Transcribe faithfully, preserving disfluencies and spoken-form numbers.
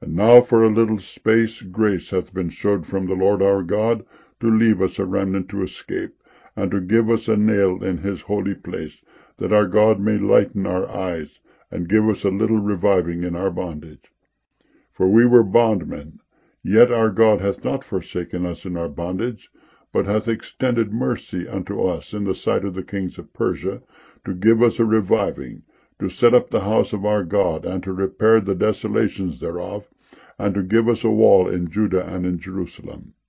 And now for a little space grace hath been showed from the Lord our God, to leave us a remnant to escape, and to give us a nail in his holy place, that our God may lighten our eyes, and give us a little reviving in our bondage. For we were bondmen, yet our God hath not forsaken us in our bondage, but hath extended mercy unto us in the sight of the kings of Persia, to give us a reviving, to set up the house of our God, and to repair the desolations thereof, and to give us a wall in Judah and in Jerusalem.